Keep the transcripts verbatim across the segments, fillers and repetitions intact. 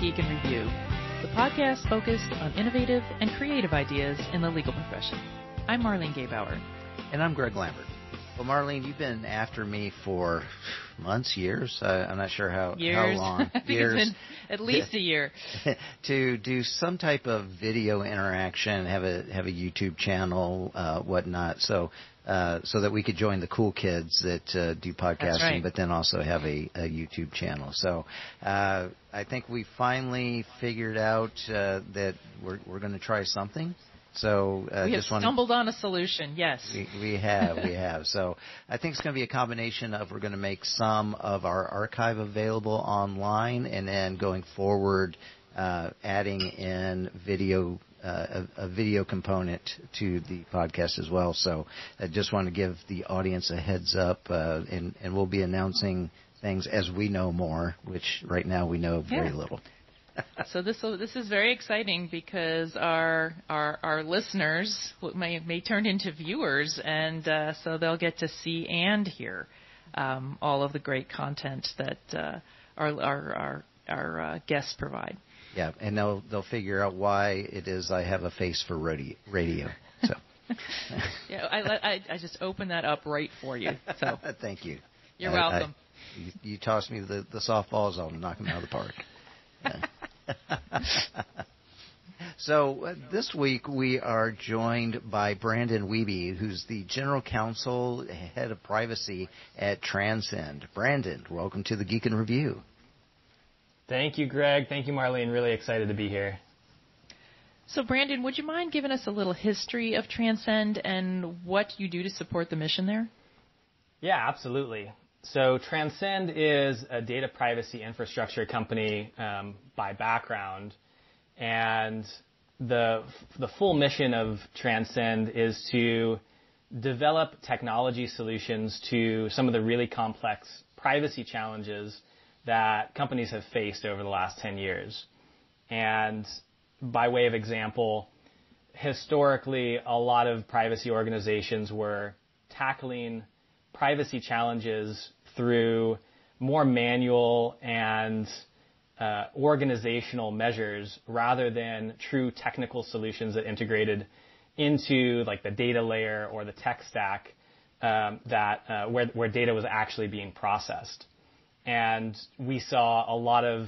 Geek in Review, the podcast focused on innovative and creative ideas in the legal profession. I'm Marlene Gaybauer. And I'm Greg Lambert. Well, Marlene, you've been after me for months, years. Uh, I'm not sure how, years. how long. I think years. It's been at least a year. To do some type of video interaction, have a have a YouTube channel, uh, whatnot, so uh, so that we could join the cool kids that uh, do podcasting, right. but then also have a, a YouTube channel. So uh, I think we finally figured out uh, that we're we're going to try something. So uh, we have just wanted, stumbled on a solution, yes. We, we have, we have. So I think it's going to be a combination of we're going to make some of our archive available online, and then going forward, uh, adding in video, uh, a, a video component to the podcast as well. So I just want to give the audience a heads up, uh, and, and we'll be announcing things as we know more, which right now we know very yeah. little. So this will, this is very exciting because our our, our listeners may may turn into viewers, and uh, so they'll get to see and hear um, all of the great content that uh, our our our, our uh, guests provide. Yeah, and they'll they'll figure out why it is I have a face for radio. radio so. yeah, I, let, I I just opened that up right for you. So thank you. You're I, welcome. I, you, you toss me the, the softballs, I'll knock them out of the park. Yeah. So uh, this week we are joined by Brandon Wiebe, who's the General Counsel, Head of Privacy at Transcend. Brandon, welcome to the Geek in Review. Thank you, Greg. Thank you, Marlene. Really excited to be here. So, Brandon, would you mind giving us a little history of Transcend and what you do to support the mission there? Yeah, absolutely. So Transcend is a data privacy infrastructure company um, by background, and the the full mission of Transcend is to develop technology solutions to some of the really complex privacy challenges that companies have faced over the last ten years. And by way of example, historically, a lot of privacy organizations were tackling privacy challenges through more manual and uh, organizational measures rather than true technical solutions that integrated into like the data layer or the tech stack um, that uh, where where data was actually being processed. And we saw a lot of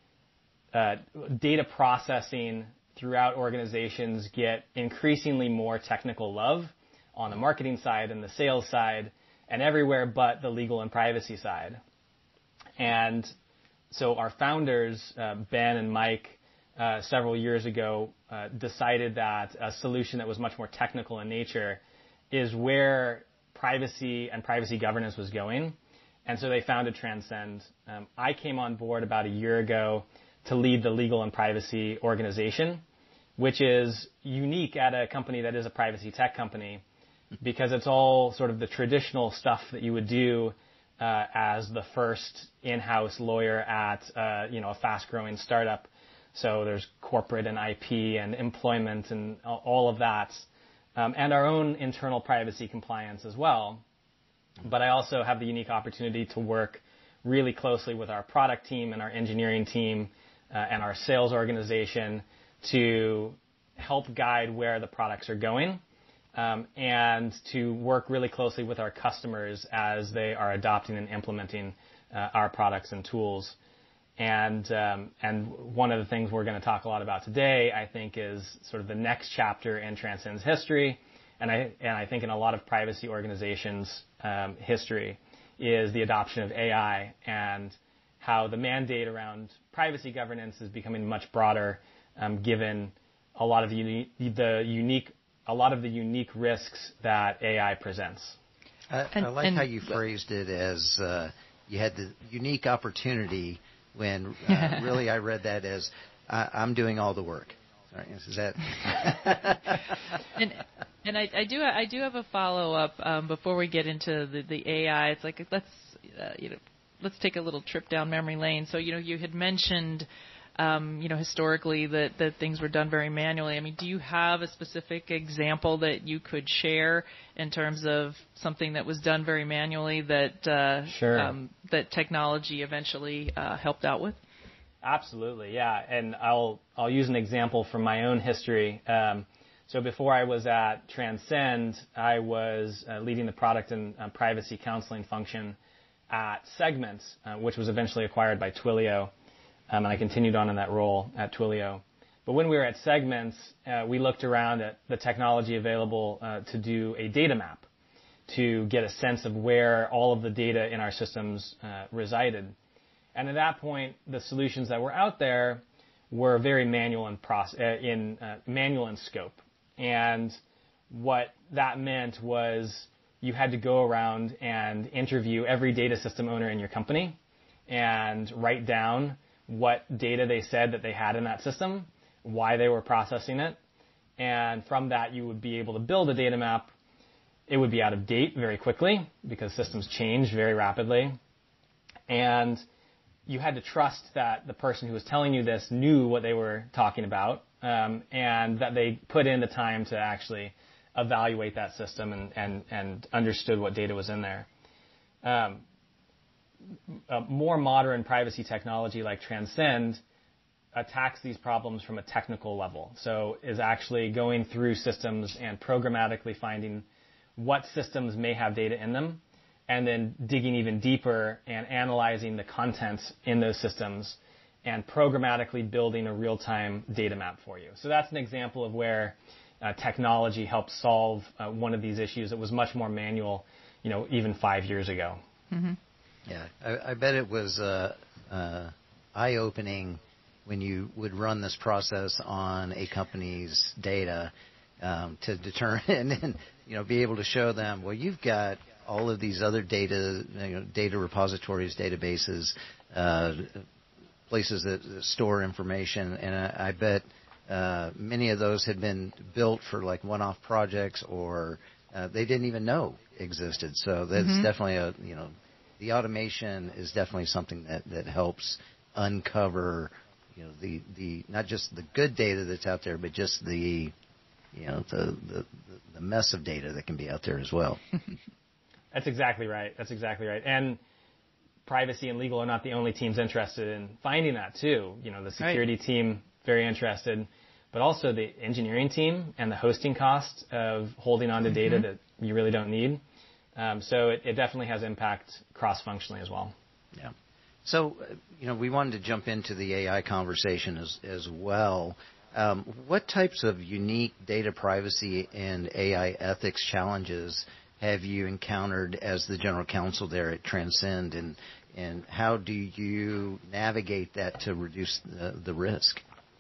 uh, data processing throughout organizations get increasingly more technical love on the marketing side and the sales side, and everywhere but the legal and privacy side. And so our founders, uh, Ben and Mike, uh, several years ago, uh, decided that a solution that was much more technical in nature is where privacy and privacy governance was going. And so they founded Transcend. Um, I came on board about a year ago to lead the legal and privacy organization, which is unique at a company that is a privacy tech company, because it's all sort of the traditional stuff that you would do uh, as the first in-house lawyer at uh, you know a fast-growing startup. So there's corporate and I P and employment and all of that, um, and our own internal privacy compliance as well. But I also have the unique opportunity to work really closely with our product team and our engineering team uh, and our sales organization to help guide where the products are going. Um, and to work really closely with our customers as they are adopting and implementing uh, our products and tools. And um, and one of the things we're going to talk a lot about today, I think, is sort of the next chapter in Transcend's history, and I and I think in a lot of privacy organizations' um, history, is the adoption of A I and how the mandate around privacy governance is becoming much broader, um, given a lot of the uni- the unique a lot of the unique risks that A I presents. I, and, I like and, how you phrased it as uh, you had the unique opportunity when uh, really I read that as I, I'm doing all the work. Sorry, is that? and and I, I do I do have a follow up um, before we get into the, the A I. It's like let's uh, you know let's take a little trip down memory lane. So you know you had mentioned. Um, you know, historically that, that things were done very manually. I mean, do you have a specific example that you could share in terms of something that was done very manually that uh, sure. um, that technology eventually uh, helped out with? Absolutely, yeah. And I'll I'll use an example from my own history. Um, so before I was at Transcend, I was uh, leading the product and uh, privacy counseling function at Segment, uh, which was eventually acquired by Twilio, um, and I continued on in that role at Twilio. But when we were at Segment, uh, we looked around at the technology available uh, to do a data map to get a sense of where all of the data in our systems uh, resided. And at that point, the solutions that were out there were very manual in, process, uh, in uh, manual in scope. And what that meant was you had to go around and interview every data system owner in your company and write down what data they said that they had in that system, why they were processing it. And from that, you would be able to build a data map. It would be out of date very quickly because systems change very rapidly. And you had to trust that the person who was telling you this knew what they were talking about, um, and that they put in the time to actually evaluate that system and, and, and understood what data was in there. Um, a more modern privacy technology like Transcend attacks these problems from a technical level. So is actually going through systems and programmatically finding what systems may have data in them, and then digging even deeper and analyzing the content in those systems and programmatically building a real-time data map for you. So that's an example of where uh, technology helped solve uh, one of these issues that was much more manual, you know, even five years ago. Mm-hmm. Yeah, I, I bet it was uh, uh, eye-opening when you would run this process on a company's data um, to determine and, you know, be able to show them, well, you've got all of these other data, you know, data repositories, databases, uh, places that store information, and I, I bet uh, many of those had been built for like one-off projects, or uh, they didn't even know existed. So that's mm-hmm. definitely a, you know, the automation is definitely something that, that helps uncover, you know, the, the not just the good data that's out there, but just the, you know, the the, the mess of data that can be out there as well. That's exactly right. That's exactly right. And privacy and legal are not the only teams interested in finding that too. You know, the security right. team, very interested, but also the engineering team and the hosting cost of holding on to mm-hmm. data that you really don't need. Um, so it, it definitely has impact cross-functionally as well. Yeah. So, you know, we wanted to jump into the A I conversation as, as well. Um, what types of unique data privacy and A I ethics challenges have you encountered as the general counsel there at Transcend, and and how do you navigate that to reduce the, the risk?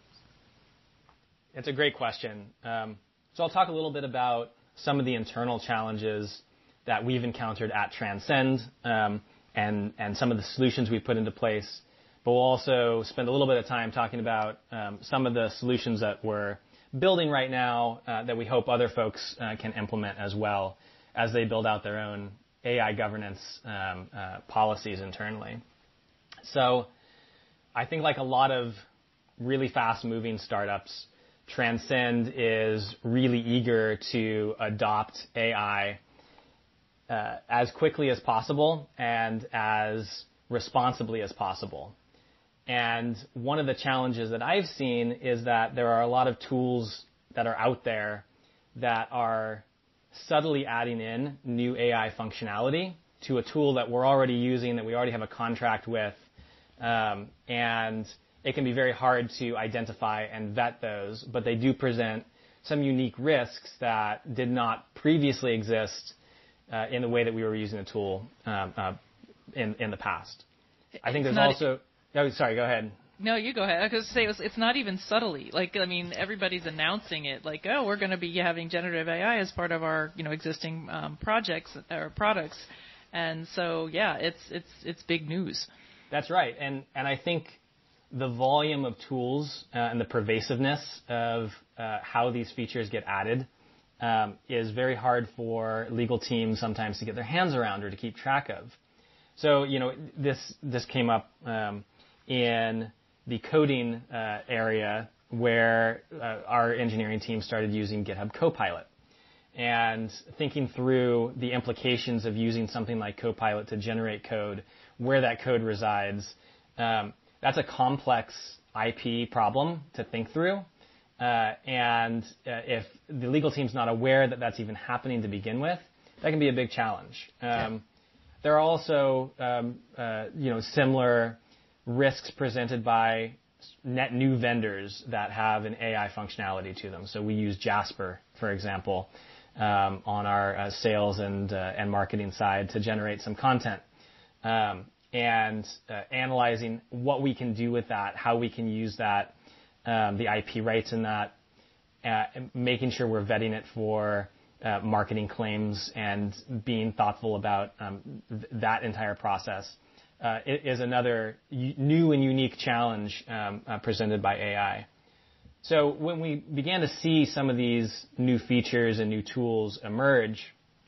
It's a great question. Um, so I'll talk a little bit about some of the internal challenges that we've encountered at Transcend, um, and and some of the solutions we put into place. But we'll also spend a little bit of time talking about um, some of the solutions that we're building right now uh, that we hope other folks uh, can implement as well as they build out their own A I governance um, uh, policies internally. So I think like a lot of really fast-moving startups, Transcend is really eager to adopt A I uh, as quickly as possible and as responsibly as possible. And one of the challenges that I've seen is that there are a lot of tools that are out there that are subtly adding in new A I functionality to a tool that we're already using, that we already have a contract with, um, and it can be very hard to identify and vet those, but they do present some unique risks that did not previously exist uh, in the way that we were using the tool um, uh, in, in the past. I think there's also... Oh, sorry, go ahead. No, you go ahead. I was going to say, it's, it's not even subtly. Like, I mean, everybody's announcing it. Like, oh, we're going to be having generative A I as part of our, you know, existing um, projects or products. And so, yeah, it's it's it's big news. That's right. And and I think the volume of tools uh, and the pervasiveness of uh, how these features get added um, is very hard for legal teams sometimes to get their hands around or to keep track of. So, you know, this this came up um, in the coding uh, area where uh, our engineering team started using GitHub Copilot and thinking through the implications of using something like Copilot to generate code, where that code resides. Um, that's a complex I P problem to think through. Uh, and uh, if the legal team's not aware that that's even happening to begin with, that can be a big challenge. Um, yeah. There are also, um, uh, you know, similar risks presented by net new vendors that have an A I functionality to them. So we use Jasper, for example, um, on our uh, sales and uh, and marketing side to generate some content, um, and uh, analyzing what we can do with that, how we can use that, um, the I P rights in that, uh, making sure we're vetting it for uh, marketing claims and being thoughtful about um, th- that entire process. Uh, is another u- new and unique challenge um, uh, presented by A I. So when we began to see some of these new features and new tools emerge,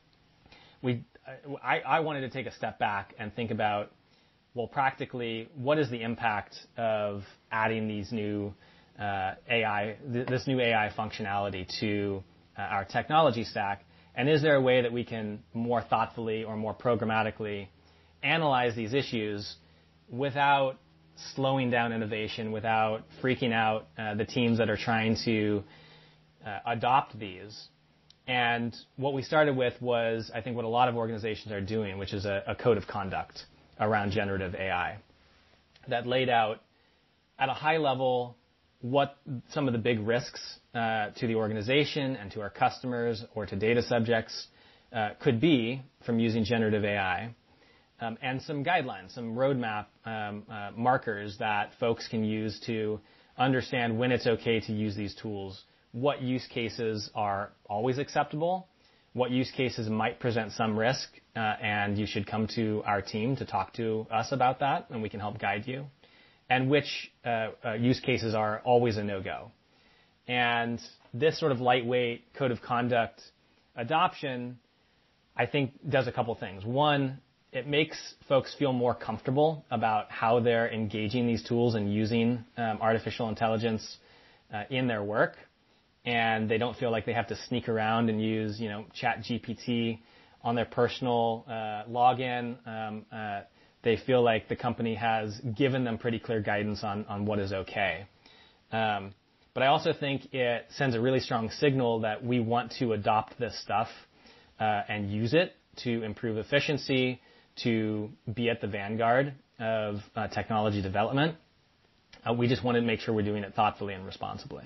we I, I wanted to take a step back and think about, well, practically, what is the impact of adding these new uh, A I, th- this new A I functionality to uh, our technology stack, and is there a way that we can more thoughtfully or more programmatically analyze these issues without slowing down innovation, without freaking out uh, the teams that are trying to uh, adopt these. And what we started with was, I think, what a lot of organizations are doing, which is a, a code of conduct around generative A I that laid out at a high level what some of the big risks uh, to the organization and to our customers or to data subjects uh, could be from using generative A I. Um, and some guidelines, some roadmap um, uh, markers that folks can use to understand when it's okay to use these tools, what use cases are always acceptable, what use cases might present some risk, uh, and you should come to our team to talk to us about that, and we can help guide you, and which uh, uh, use cases are always a no-go. And this sort of lightweight code of conduct adoption, I think, does a couple things. One, it makes folks feel more comfortable about how they're engaging these tools and using um, artificial intelligence uh, in their work, and they don't feel like they have to sneak around and use, you know, ChatGPT on their personal uh, login. Um, uh, they feel like the company has given them pretty clear guidance on, on what is okay. Um, but I also think it sends a really strong signal that we want to adopt this stuff uh, and use it to improve efficiency, to be at the vanguard of uh, technology development. Uh, we just want to make sure we're doing it thoughtfully and responsibly.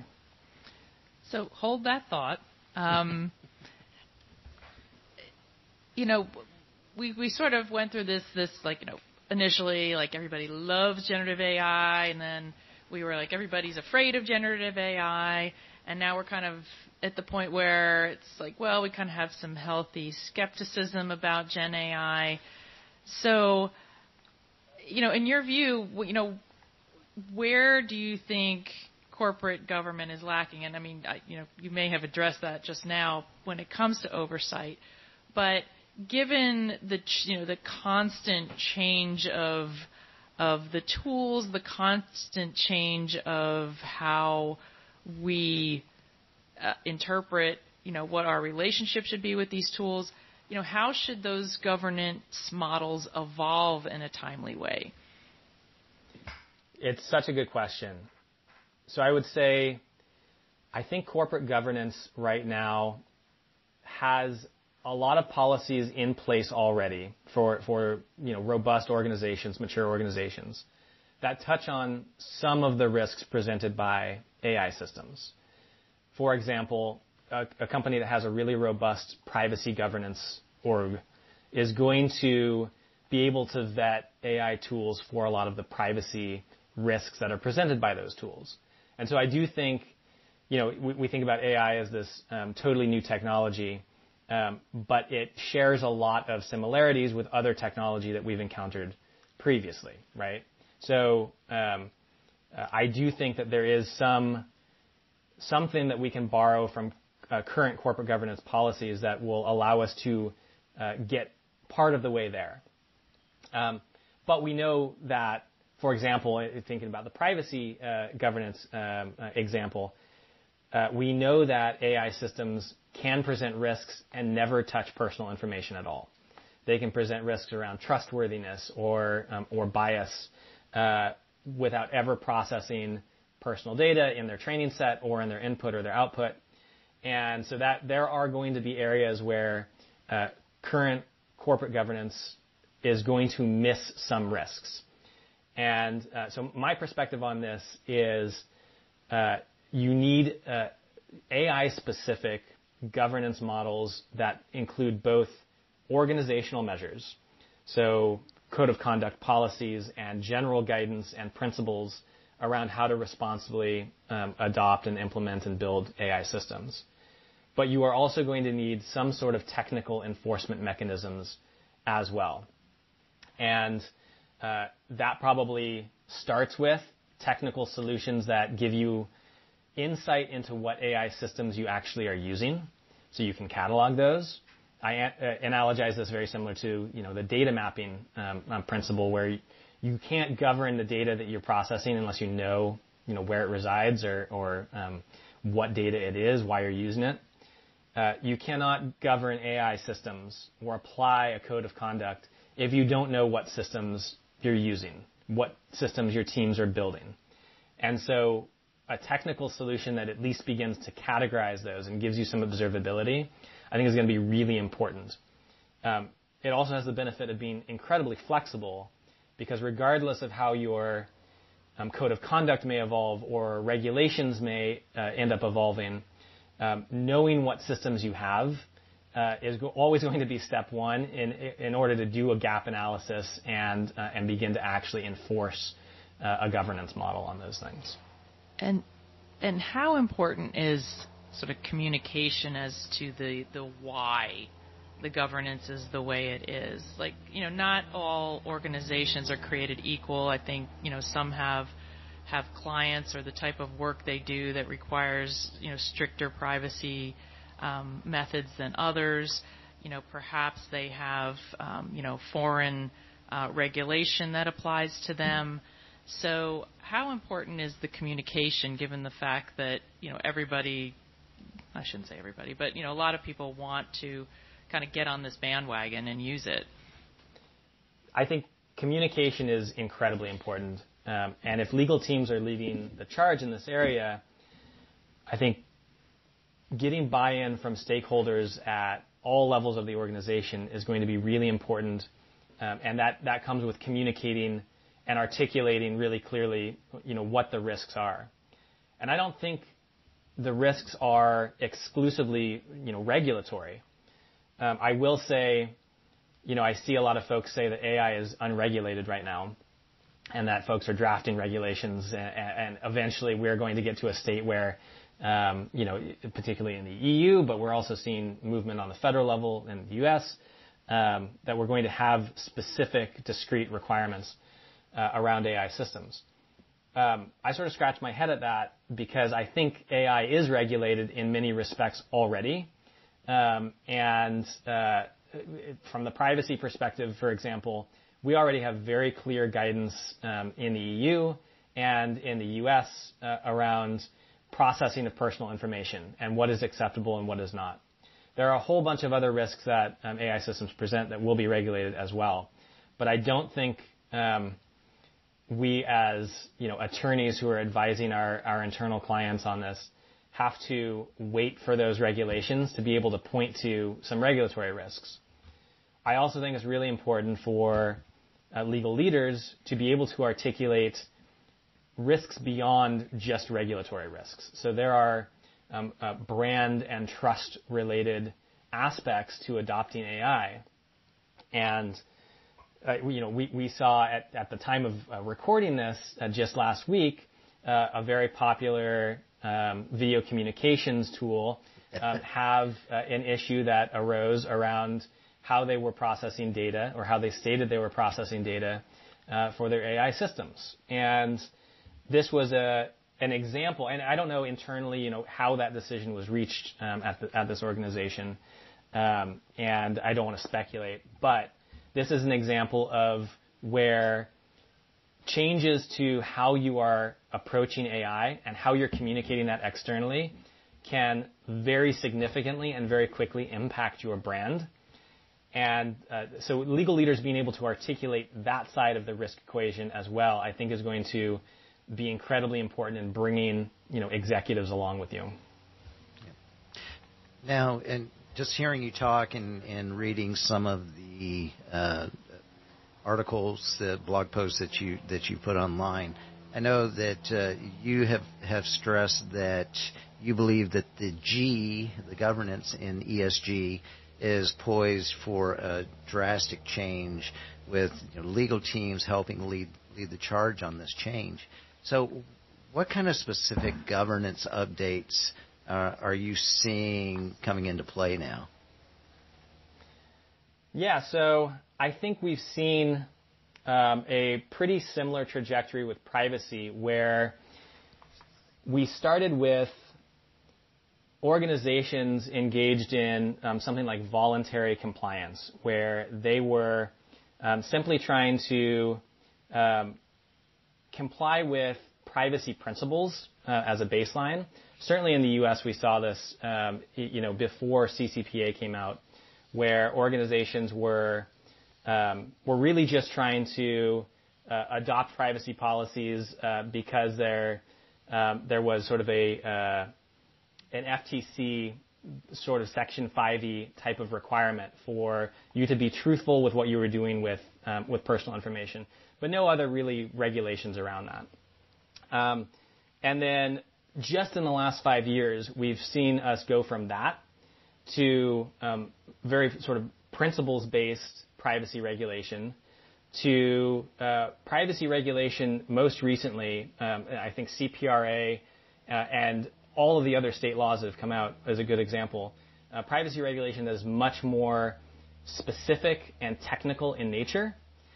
So hold that thought. Um, you know, we we sort of went through this this like, you know, initially like everybody loves generative A I, and then we were like everybody's afraid of generative A I, and now we're kind of at the point where it's like, well, we kind of have some healthy skepticism about Gen A I. So, you know, in your view, you know, where do you think corporate government is lacking? And I mean, I, you know, you may have addressed that just now when it comes to oversight, but given the, you know, the constant change of of the tools, the constant change of how we uh, interpret, you know, what our relationship should be with these tools, you know, how should those governance models evolve in a timely way? It's such a good question. So I would say, I think corporate governance right now has a lot of policies in place already for, for you know, robust organizations, mature organizations, that touch on some of the risks presented by A I systems. For example, a, a company that has a really robust privacy governance org is going to be able to vet A I tools for a lot of the privacy risks that are presented by those tools. And so I do think, you know, we, we think about A I as this um, totally new technology, um, but it shares a lot of similarities with other technology that we've encountered previously, right? So um, uh, I do think that there is some something that we can borrow from uh, current corporate governance policies that will allow us to uh, get part of the way there. Um, but we know that, for example, thinking about the privacy uh, governance um, uh, example, uh, we know that A I systems can present risks and never touch personal information at all. They can present risks around trustworthiness or um, or bias. Uh, without ever processing personal data in their training set or in their input or their output. And so that there are going to be areas where uh, current corporate governance is going to miss some risks. And uh, so my perspective on this is uh, you need uh, A I-specific governance models that include both organizational measures, so code of conduct policies and general guidance and principles around how to responsibly um, adopt and implement and build A I systems. But you are also going to need some sort of technical enforcement mechanisms as well. And uh, that probably starts with technical solutions that give you insight into what A I systems you actually are using, so you can catalog those. I uh, analogize this very similar to, you know, the data mapping um, um, principle, where you, you can't govern the data that you're processing unless you know, you know, where it resides or, or um, what data it is, why you're using it. Uh, you cannot govern A I systems or apply a code of conduct if you don't know what systems you're using, what systems your teams are building. And so a technical solution that at least begins to categorize those and gives you some observability, I think is going to be really important. Um, it also has the benefit of being incredibly flexible, because regardless of how your um, code of conduct may evolve or regulations may uh, end up evolving, um, knowing what systems you have uh, is go- always going to be step one in in order to do a gap analysis and uh, and begin to actually enforce uh, a governance model on those things. And and how important is sort of communication as to the, the why the governance is the way it is? Like, you know, not all organizations are created equal. I think, you know, some have have clients or the type of work they do that requires, you know, stricter privacy um, methods than others. You know, perhaps they have, um, you know, foreign uh, regulation that applies to them. So how important is the communication, given the fact that, you know, everybody, I shouldn't say everybody, but, you know, a lot of people want to kind of get on this bandwagon and use it? I think communication is incredibly important. Um, and if legal teams are leading the charge in this area, I think getting buy-in from stakeholders at all levels of the organization is going to be really important. Um, and that, that comes with communicating and articulating really clearly, you know, what the risks are. And I don't think the risks are exclusively, you know, regulatory. Um, I will say, you know, I see a lot of folks say that A I is unregulated right now, and that folks are drafting regulations, and, and eventually we're going to get to a state where, um, you know, particularly in the E U, but we're also seeing movement on the federal level in the U S, um, that we're going to have specific, discrete requirements uh, around A I systems. Um, I sort of scratch my head at that because I think A I is regulated in many respects already. Um, and uh, from the privacy perspective, for example, we already have very clear guidance um, in the E U and in the U S uh, around processing of personal information and what is acceptable and what is not. There are a whole bunch of other risks that um, A I systems present that will be regulated as well. But I don't think um, we as, you know, attorneys who are advising our, our internal clients on this have to wait for those regulations to be able to point to some regulatory risks. I also think it's really important for uh, legal leaders to be able to articulate risks beyond just regulatory risks. So there are um, uh, brand and trust related aspects to adopting A I. And uh, you know, we, we saw at, at the time of uh, recording this uh, just last week uh, a very popular Um, video communications tool um, have uh, an issue that arose around how they were processing data, or how they stated they were processing data uh, for their A I systems. And this was a an example, and I don't know internally, you know, how that decision was reached um, at the, at this organization, um, and I don't want to speculate, but this is an example of where changes to how you are approaching A I and how you're communicating that externally can very significantly and very quickly impact your brand. And uh, so legal leaders being able to articulate that side of the risk equation as well, I think is going to be incredibly important in bringing, you know, executives along with you. Now, and just hearing you talk and, and reading some of the uh, articles, the blog posts that you that you put online, I know that uh, you have, have stressed that you believe that the G, the governance in E S G, is poised for a drastic change with, you know, legal teams helping lead lead the charge on this change. So what kind of specific governance updates uh, are you seeing coming into play now? Yeah, so I think we've seen um, a pretty similar trajectory with privacy, where we started with organizations engaged in um, something like voluntary compliance, where they were um, simply trying to um, comply with privacy principles uh, as a baseline. Certainly in the U S we saw this, um, you know, before C C P A came out, where organizations were um, were really just trying to uh, adopt privacy policies uh, because there um, there was sort of a uh, an F T C sort of Section five E type of requirement for you to be truthful with what you were doing with um, with personal information, but no other really regulations around that. Um, and then just in the last five years, we've seen us go from that to um, very sort of principles-based privacy regulation to uh, privacy regulation most recently. Um, I think C P R A uh, and all of the other state laws that have come out is a good example. Uh, privacy regulation that is much more specific and technical in nature.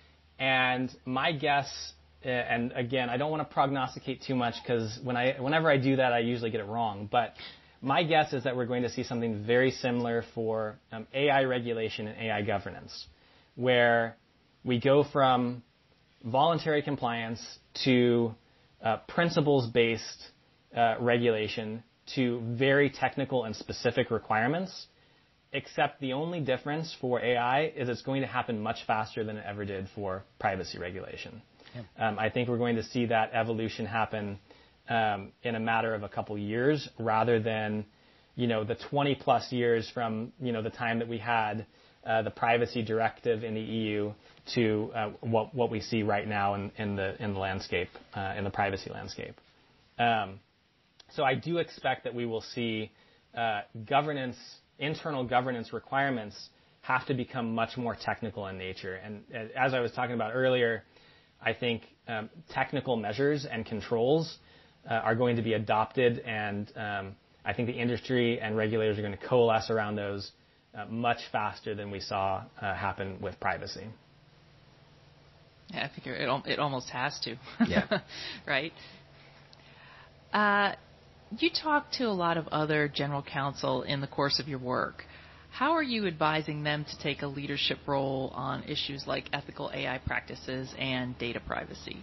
And my guess, uh, and again, I don't want to prognosticate too much because when I, whenever I do that, I usually get it wrong. But my guess is that we're going to see something very similar for um, A I regulation and A I governance, where we go from voluntary compliance to uh, principles-based uh, regulation to very technical and specific requirements, except the only difference for A I is it's going to happen much faster than it ever did for privacy regulation. Yeah. Um, I think we're going to see that evolution happen um, in a matter of a couple years rather than, you know, the twenty plus years from, you know, the time that we had uh, the privacy directive in the E U to uh, what what we see right now in, in the in the landscape, uh, in the privacy landscape. Um, so I do expect that we will see uh, governance, internal governance requirements have to become much more technical in nature. And uh, as I was talking about earlier, I think um, technical measures and controls uh, are going to be adopted, and um, I think the industry and regulators are going to coalesce around those uh, much faster than we saw uh, happen with privacy. Yeah, I think it, it almost has to. Yeah. Right? Uh, you talk to a lot of other general counsel in the course of your work. How are you advising them to take a leadership role on issues like ethical A I practices and data privacy?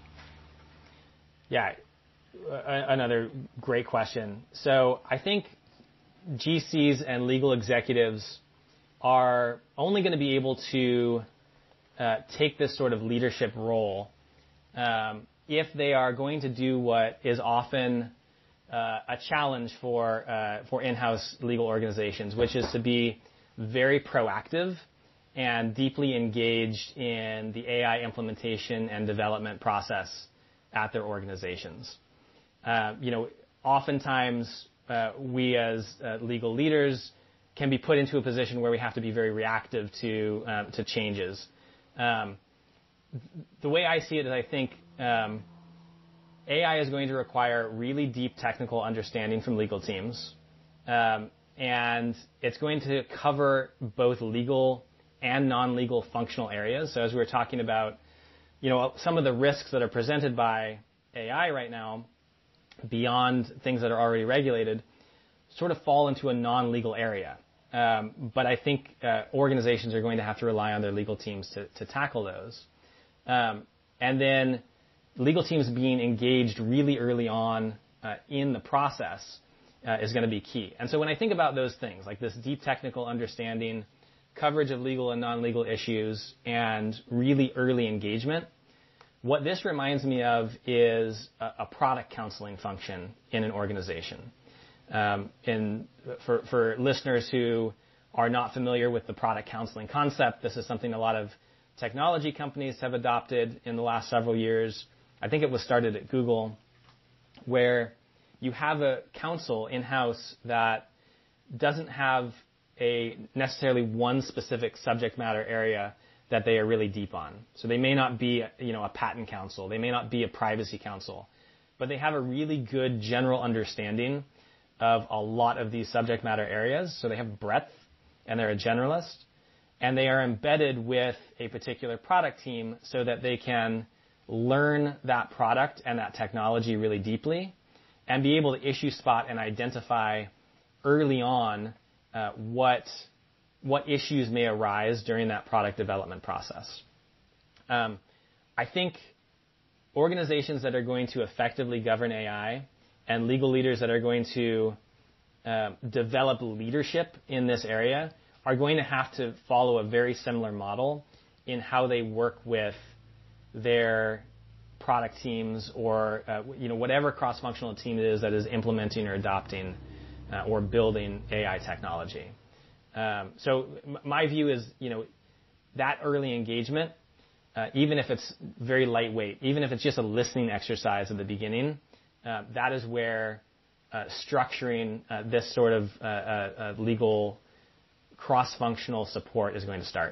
Yeah, another great question. So I think G Cs and legal executives are only going to be able to uh, take this sort of leadership role um, if they are going to do what is often uh, a challenge for uh, for in-house legal organizations, which is to be very proactive and deeply engaged in the A I implementation and development process at their organizations. Uh, you know, oftentimes uh, we as uh, legal leaders can be put into a position where we have to be very reactive to uh, to changes. Um, the way I see it is I think um, A I is going to require really deep technical understanding from legal teams. Um, and it's going to cover both legal and non-legal functional areas. So as we were talking about, you know, some of the risks that are presented by A I right now, beyond things that are already regulated, sort of fall into a non-legal area. Um, but I think uh, organizations are going to have to rely on their legal teams to, to tackle those. Um, and then legal teams being engaged really early on uh, in the process Uh, is going to be key. And so when I think about those things, like this deep technical understanding coverage of legal and non-legal issues, and really early engagement. What this reminds me of is a, a product counseling function in an organization. Um, and for, for listeners who are not familiar with the product counseling concept, this is something a lot of technology companies have adopted in the last several years. I think it was started at Google, where you have a counsel in-house that doesn't have a necessarily one specific subject matter area that they are really deep on. So they may not be, you know, a patent counsel, they may not be a privacy counsel, but they have a really good general understanding of a lot of these subject matter areas. So they have breadth, and they're a generalist, and they are embedded with a particular product team so that they can learn that product and that technology really deeply and be able to issue spot and identify early on uh, what what issues may arise during that product development process. Um, I think organizations that are going to effectively govern A I and legal leaders that are going to uh, develop leadership in this area are going to have to follow a very similar model in how they work with their product teams or uh, you know whatever cross-functional team it is that is implementing or adopting uh, or building A I technology. Um, so m- my view is, you know, that early engagement, uh, even if it's very lightweight, even if it's just a listening exercise at the beginning, uh, that is where uh, structuring uh, this sort of uh, uh, uh, legal cross-functional support is going to start.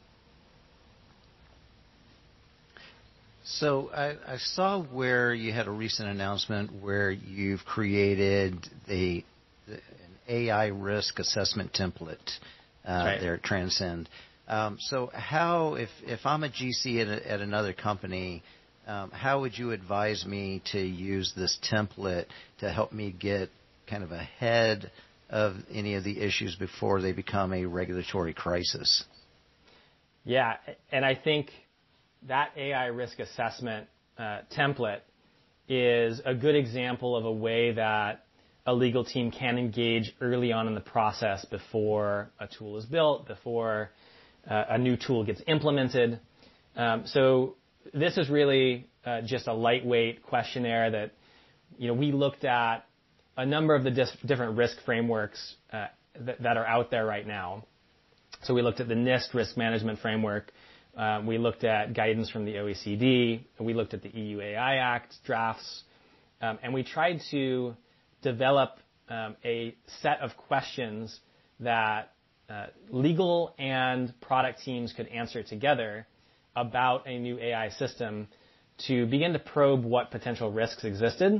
So I, I saw where you had a recent announcement where you've created the, the an A I risk assessment template uh, right. there at Transcend. Um, so how, if, if I'm a G C at, a, at another company, um, how would you advise me to use this template to help me get kind of ahead of any of the issues before they become a regulatory crisis? Yeah, and I think that A I risk assessment uh, template is a good example of a way that a legal team can engage early on in the process before a tool is built, before uh, a new tool gets implemented. Um, so this is really uh, just a lightweight questionnaire that, you know, we looked at a number of the dis- different risk frameworks uh, th- that are out there right now. So we looked at the NIST risk management framework. Uh, we looked at guidance from the O E C D. We looked at the E U A I Act drafts. Um, and we tried to develop um, a set of questions that uh, legal and product teams could answer together about a new A I system to begin to probe what potential risks existed.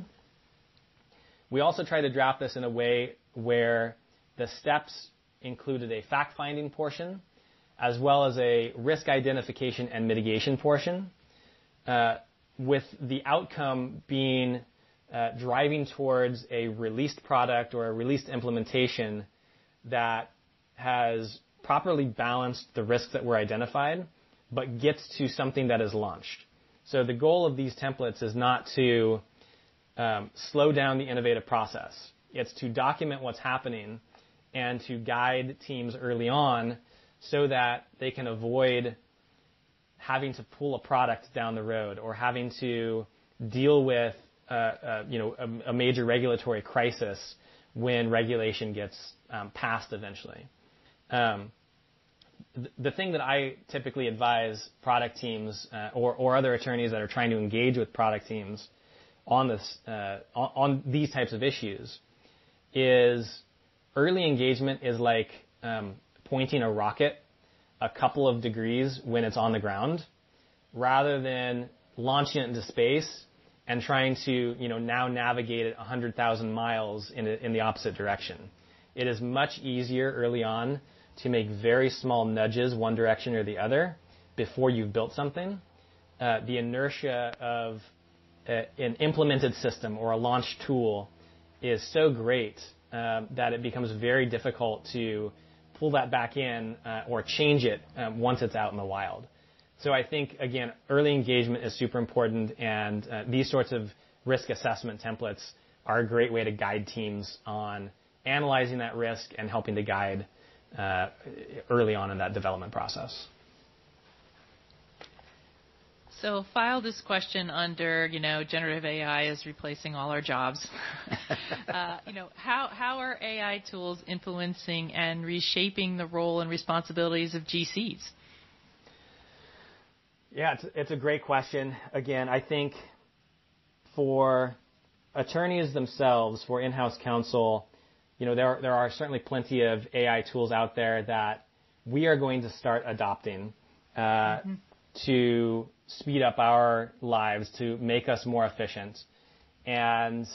We also tried to draft this in a way where the steps included a fact-finding portion as well as a risk identification and mitigation portion, uh, with the outcome being uh, driving towards a released product or a released implementation that has properly balanced the risks that were identified, but gets to something that is launched. So the goal of these templates is not to um, slow down the innovative process. It's to document what's happening and to guide teams early on so that they can avoid having to pull a product down the road or having to deal with uh, uh, you know, a, a major regulatory crisis when regulation gets um, passed eventually. Um, th- the thing that I typically advise product teams uh, or, or other attorneys that are trying to engage with product teams on this uh, on, on these types of issues is early engagement is like um, pointing a rocket a couple of degrees when it's on the ground, rather than launching it into space and trying to, you know, now navigate it one hundred thousand miles in, a, in the opposite direction. It is much easier early on to make very small nudges one direction or the other before you've built something. Uh, the inertia of a, an implemented system or a launched tool is so great um, that it becomes very difficult to pull that back in uh, or change it um, once it's out in the wild. So I think, again, early engagement is super important, and uh, these sorts of risk assessment templates are a great way to guide teams on analyzing that risk and helping to guide uh, early on in that development process. So file this question under, you know, generative A I is replacing all our jobs. uh, you know, how, how are A I tools influencing and reshaping the role and responsibilities of G Cs? Yeah, it's, it's a great question. Again, I think for attorneys themselves, for in-house counsel, you know, there, there are certainly plenty of A I tools out there that we are going to start adopting uh, mm-hmm. to speed up our lives, to make us more efficient. And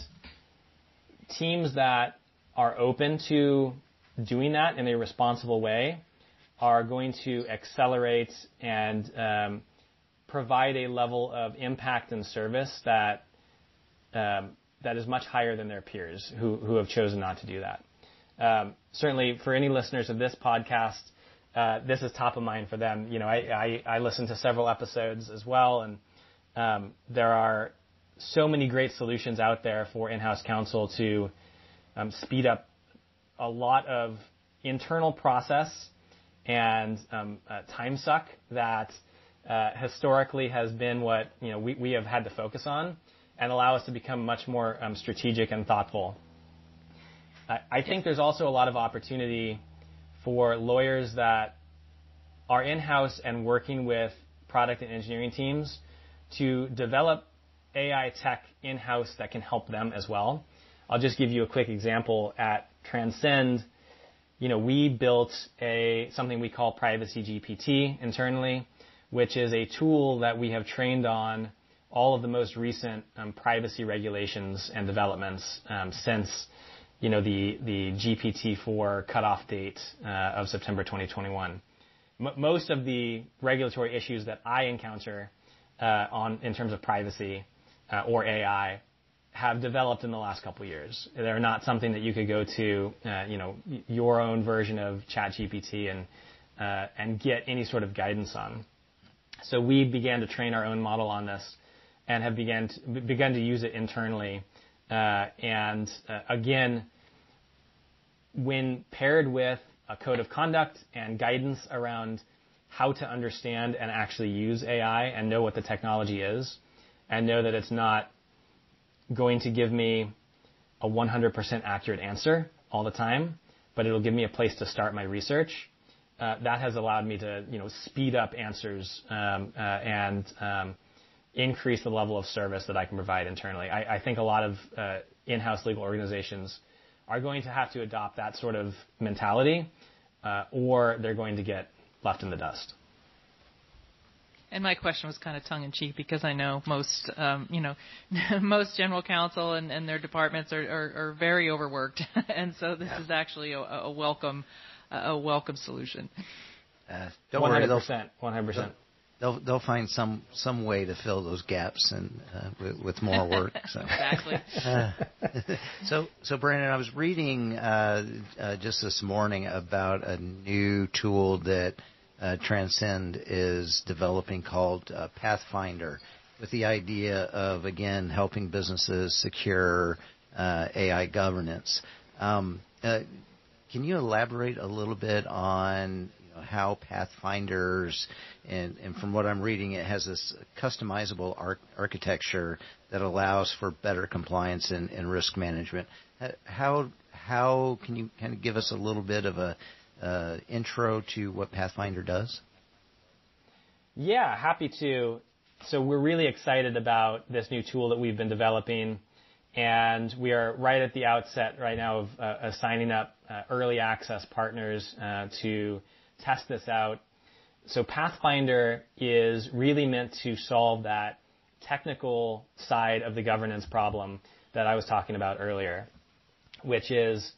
teams that are open to doing that in a responsible way are going to accelerate and um, provide a level of impact and service that um, that is much higher than their peers who, who have chosen not to do that. Um, certainly, for any listeners of this podcast, Uh, this is top of mind for them. You know, I, I, I listen to several episodes as well, and um, there are so many great solutions out there for in-house counsel to um, speed up a lot of internal process and um, uh, time suck that uh, historically has been what you know we, we have had to focus on, and allow us to become much more um, strategic and thoughtful. I, I think there's also a lot of opportunity for lawyers that are in-house and working with product and engineering teams to develop A I tech in-house that can help them as well. I'll just give you a quick example. At Transcend, you know, we built a something we call Privacy G P T internally, which is a tool that we have trained on all of the most recent um, privacy regulations and developments um, since you know, the, the G P T four cutoff date uh, of September twenty twenty-one. M- most of the regulatory issues that I encounter uh, on in terms of privacy uh, or A I have developed in the last couple of years. They're not something that you could go to, uh, you know, your own version of ChatGPT and uh, and get any sort of guidance on. So we began to train our own model on this and have began to, begun to use it internally. Uh, and uh, again, when paired with a code of conduct and guidance around how to understand and actually use A I and know what the technology is, and know that it's not going to give me a one hundred percent accurate answer all the time, but it'll give me a place to start my research, uh, that has allowed me to, you know, speed up answers um, uh, and um, increase the level of service that I can provide internally. I, I think a lot of uh, in-house legal organizations are going to have to adopt that sort of mentality, uh, or they're going to get left in the dust. And my question was kind of tongue-in-cheek because I know most, um, you know, most general counsel and, and their departments are, are, are very overworked, and so this yeah. is actually a, a welcome, a welcome solution. Uh, don't one hundred worry, percent, one hundred percent. They'll they'll find some some way to fill those gaps and uh, with, with more work. So. Exactly. Uh, so so Brandon, I was reading uh, uh, just this morning about a new tool that uh, Transcend is developing called uh, Pathfinder, with the idea of again helping businesses secure uh, A I governance. Um, uh, can you elaborate a little bit on how Pathfinders, and, and from what I'm reading, it has this customizable arch- architecture that allows for better compliance and, and risk management. How how can you kind of give us a little bit of a uh, intro to what Pathfinder does? Yeah, happy to. So we're really excited about this new tool that we've been developing, and we are right at the outset right now of uh, signing up uh, early access partners uh, to test this out. So Pathfinder is really meant to solve that technical side of the governance problem that I was talking about earlier, which is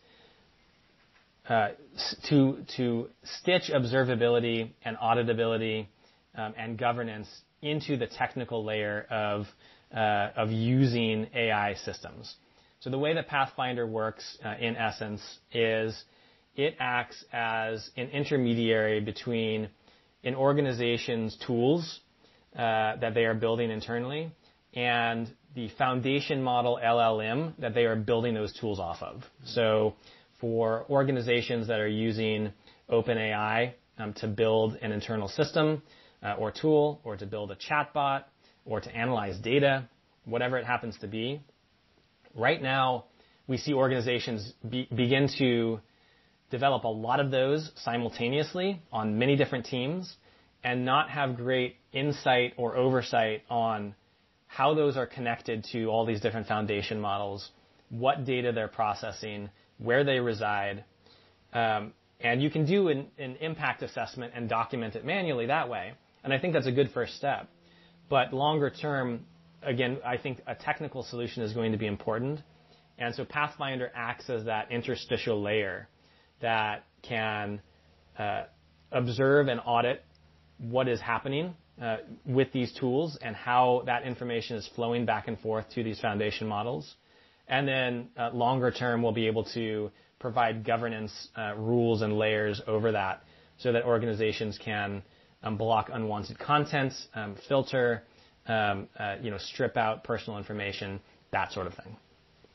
uh, to to stitch observability and auditability um, and governance into the technical layer of uh, of using A I systems. So the way that Pathfinder works, uh, in essence, is it acts as an intermediary between an organization's tools uh, that they are building internally and the foundation model L L M that they are building those tools off of. So for organizations that are using OpenAI um, to build an internal system uh, or tool, or to build a chatbot, or to analyze data, whatever it happens to be. Right now, we see organizations be, begin to develop a lot of those simultaneously on many different teams and not have great insight or oversight on how those are connected to all these different foundation models, what data they're processing, where they reside. Um, and you can do an, an impact assessment and document it manually that way. And I think that's a good first step. But longer term, again, I think a technical solution is going to be important. And so Pathfinder acts as that interstitial layer that can uh, observe and audit what is happening uh, with these tools and how that information is flowing back and forth to these foundation models. And then uh, longer term, we'll be able to provide governance uh, rules and layers over that so that organizations can um, block unwanted content, um, filter, um, uh, you know, strip out personal information, that sort of thing.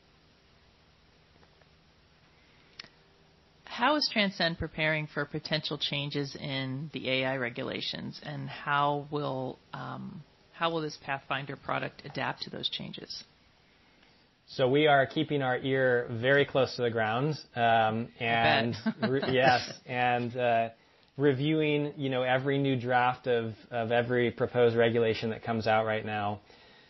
How is Transcend preparing for potential changes in the A I regulations, and how will um, how will this Pathfinder product adapt to those changes? So we are keeping our ear very close to the ground, um, and re- yes, and uh, reviewing, you know, every new draft of, of every proposed regulation that comes out right now.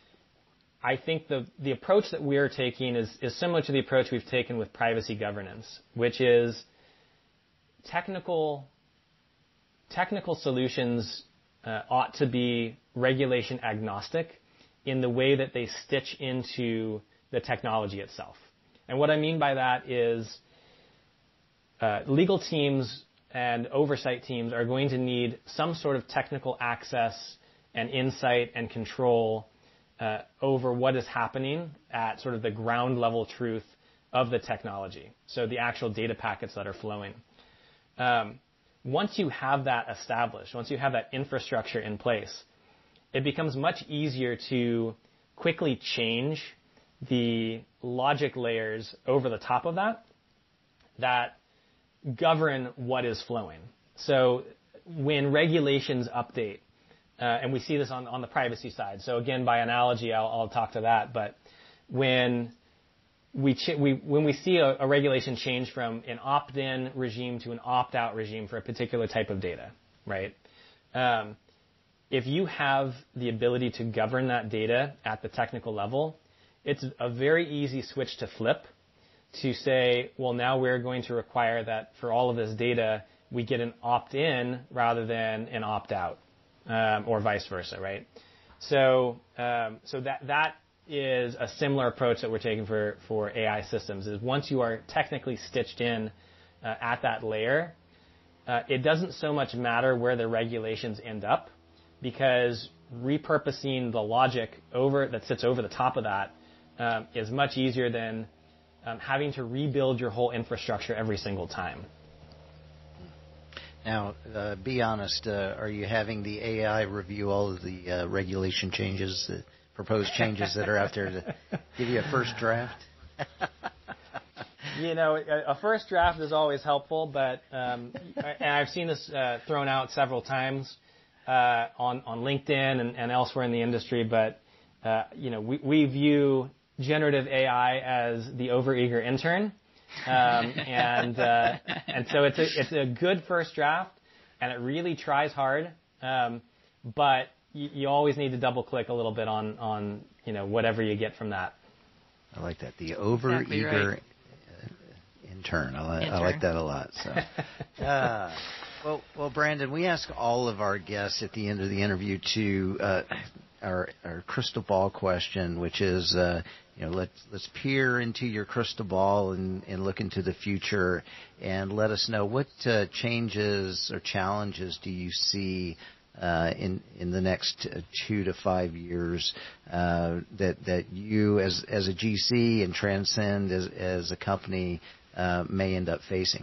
I think the the approach that we're taking is is similar to the approach we've taken with privacy governance, which is technical technical solutions uh, ought to be regulation agnostic in the way that they stitch into the technology itself. And what I mean by that is uh, legal teams and oversight teams are going to need some sort of technical access and insight and control uh, over what is happening at sort of the ground level truth of the technology. So the actual data packets that are flowing. Um, once you have that established, once you have that infrastructure in place, it becomes much easier to quickly change the logic layers over the top of that that govern what is flowing. So when regulations update, uh, and we see this on, on the privacy side. So again, by analogy, I'll, I'll talk to that. But when we, ch- we when we see a, a regulation change from an opt-in regime to an opt-out regime for a particular type of data, right? Um, if you have the ability to govern that data at the technical level, it's a very easy switch to flip to say, well, now we're going to require that for all of this data, we get an opt-in rather than an opt-out, um, or vice versa, right? So, um, so that that is a similar approach that we're taking for, for A I systems. Is once you are technically stitched in uh, at that layer, uh, it doesn't so much matter where the regulations end up, because repurposing the logic over that sits over the top of that um, is much easier than um, having to rebuild your whole infrastructure every single time. Now, uh, be honest, uh, are you having the A I review all of the uh, regulation changes, the proposed changes that are out there to give you a first draft? You know, a, a first draft is always helpful, but um, and I've seen this uh, thrown out several times uh, on, on LinkedIn and, and elsewhere in the industry, but, uh, you know, we, we view generative A I as the overeager intern. Um, and uh, and so it's a it's a good first draft, and it really tries hard. Um, but you, you always need to double click a little bit on, on you know whatever you get from that. I like that, the overeager exactly right. intern. I, li- intern. I like that a lot. So, uh, well, well, Brandon, we ask all of our guests at the end of the interview to uh, our our crystal ball question, which is. Uh, You know, let's let's peer into your crystal ball and, and look into the future, and let us know what uh, changes or challenges do you see uh, in in the next two to five years uh, that that you as as a G C and Transcend as as a company uh, may end up facing.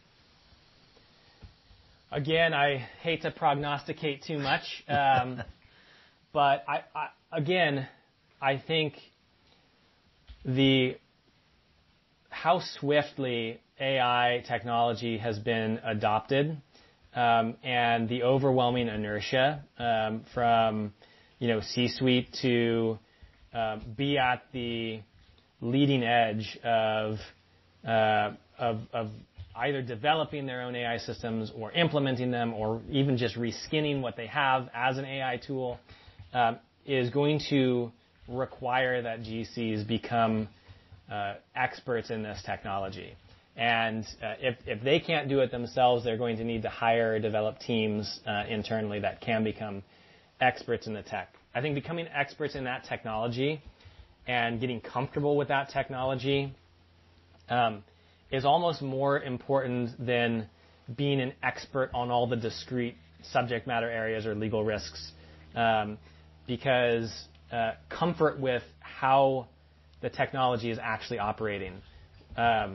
Again, I hate to prognosticate too much, um, but I, I again I think. The how swiftly A I technology has been adopted, um, and the overwhelming inertia um, from, you know, C-suite to uh, be at the leading edge of, uh, of of either developing their own A I systems or implementing them or even just reskinning what they have as an A I tool, um, is going to require that G Cs become uh, experts in this technology. And uh, if, if they can't do it themselves, they're going to need to hire or develop teams uh, internally that can become experts in the tech. I think becoming experts in that technology and getting comfortable with that technology um, is almost more important than being an expert on all the discrete subject matter areas or legal risks, um, because uh, comfort with how the technology is actually operating um,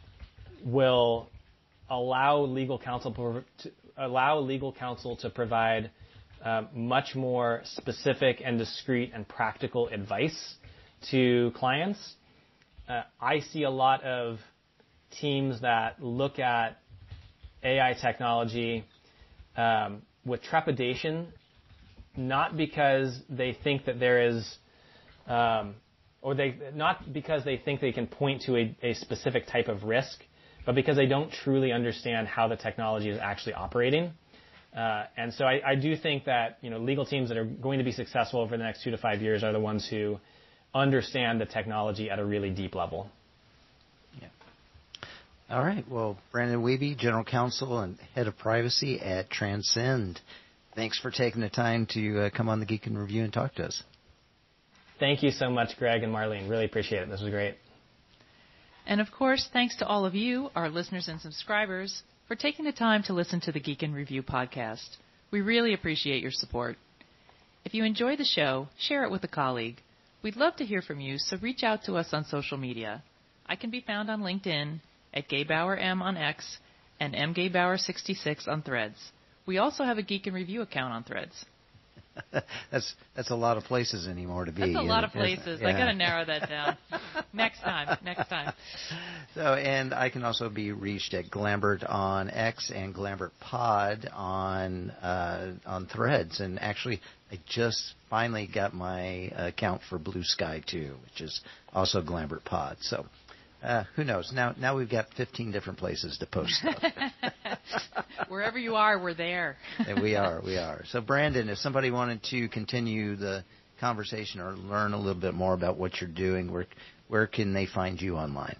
will allow legal counsel to allow legal counsel to provide uh, much more specific and discrete and practical advice to clients. Uh, I see a lot of teams that look at A I technology um, with trepidation, not because they think that there is, um, or they not because they think they can point to a, a specific type of risk, but because they don't truly understand how the technology is actually operating. Uh, and so I, I do think that, you know, legal teams that are going to be successful over the next two to five years are the ones who understand the technology at a really deep level. Yeah. All right. Well, Brandon Wiebe, General Counsel and Head of Privacy at Transcend. Thanks for taking the time to uh, come on the Geek in Review and talk to us. Thank you so much, Greg and Marlene. Really appreciate it. This was great. And of course, thanks to all of you, our listeners and subscribers, for taking the time to listen to the Geek in Review podcast. We really appreciate your support. If you enjoy the show, share it with a colleague. We'd love to hear from you, so reach out to us on social media. I can be found on LinkedIn, at GayBauerM on X, and M Gay Bauer sixty-six on Threads. We also have a Geek in Review account on Threads. that's that's a lot of places anymore to be. That's a lot of places. Yeah. I got to narrow that down. Next time. Next time. So, and I can also be reached at Glambert on X and Glambert Pod on uh, on Threads. And actually, I just finally got my account for Blue Sky too, which is also Glambert Pod. So. Uh, who knows? Now, now we've got fifteen different places to post stuff. Wherever you are, we're there. And we are, we are. So, Brandon, if somebody wanted to continue the conversation or learn a little bit more about what you're doing, where where can they find you online?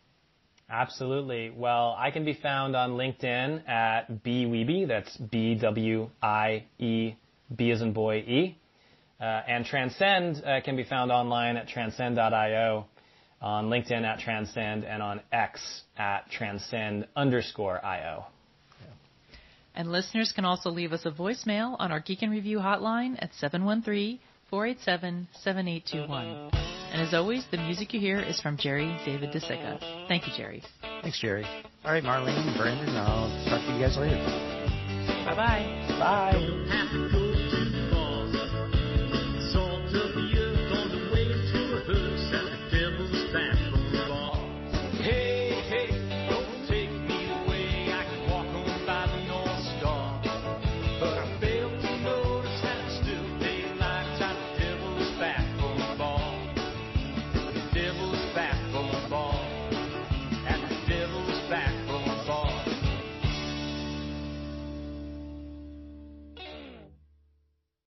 Absolutely. Well, I can be found on LinkedIn at B Wiebe. That's B W I E B as in boy E. Uh, and Transcend uh, can be found online at transcend dot io. On LinkedIn at Transcend, and on X at Transcend underscore IO. And listeners can also leave us a voicemail on our Geek in Review hotline at seven one three, four eight seven, seven eight two one. And as always, the music you hear is from Jerry David DeSica. Thank you, Jerry. Thanks, Jerry. All right, Marlene and Brandon, I'll talk to you guys later. Bye-bye. Bye.